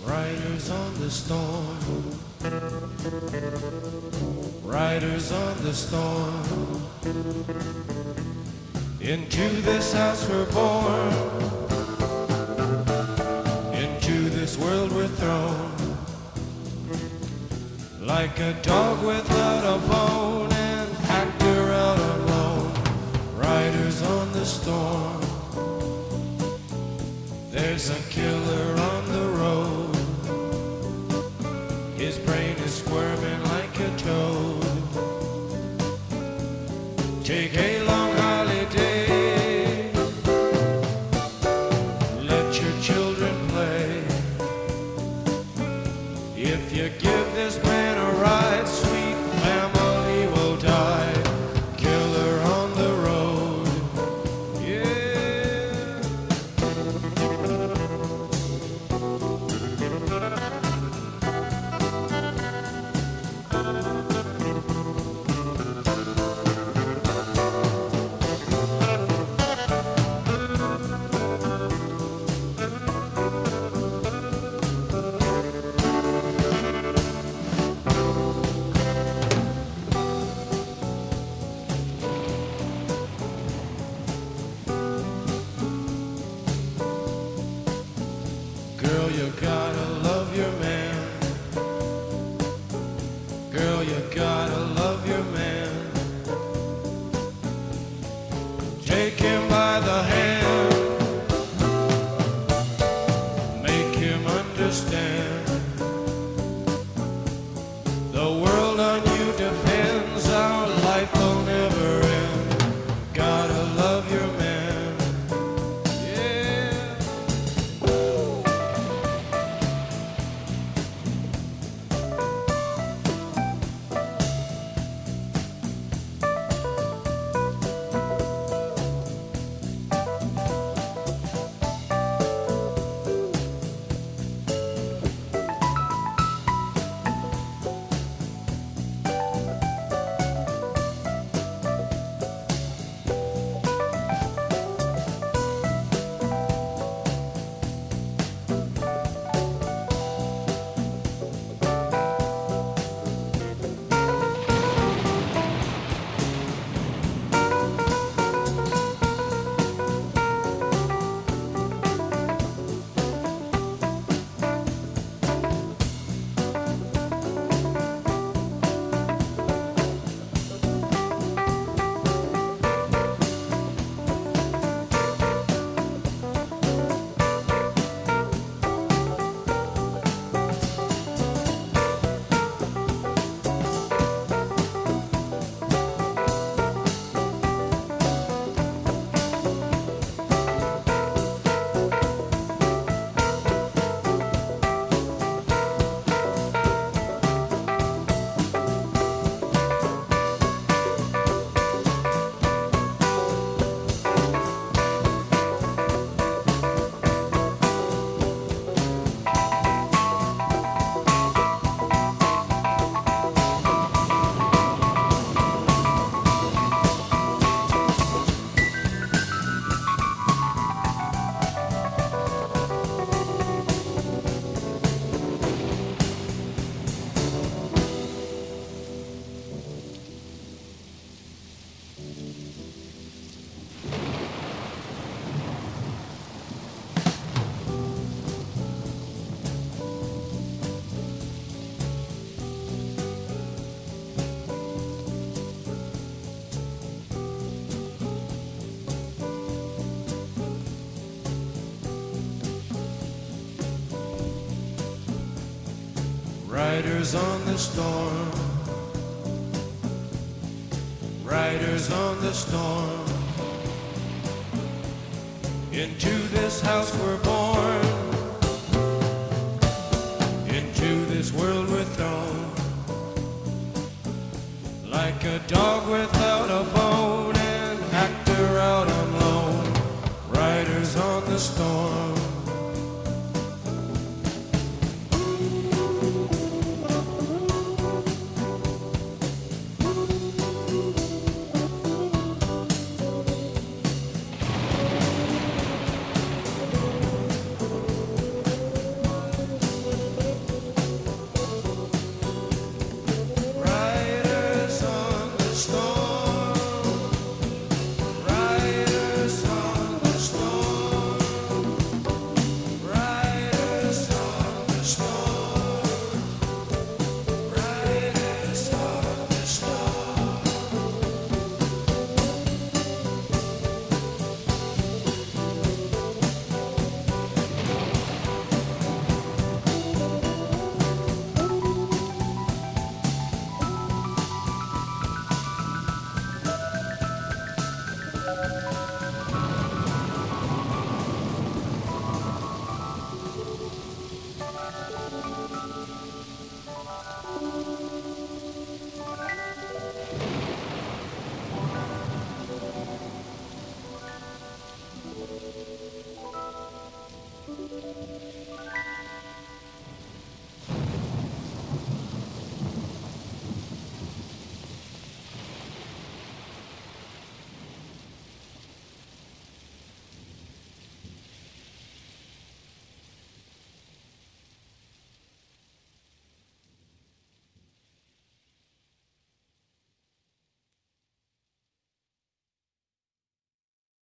Riders on the storm, riders on the storm. Into this house we're born, into this world we're thrown. Like a dog without a bone and actor out alone. Riders on the storm. There's a killer on the road. His brain is squirming like a toad. Take a long holiday. Let your children play. If you give this man a ride, sweet family will die. Killer on the road. Yeah. Girl, you gotta love your man. Girl, you gotta love your man. Take him by the hand. Make him understand. The world on you depends. Our life will never end. Gotta love your man. Riders on the storm, riders on the storm. Into this house we're born, into this world we're thrown. Like a dog with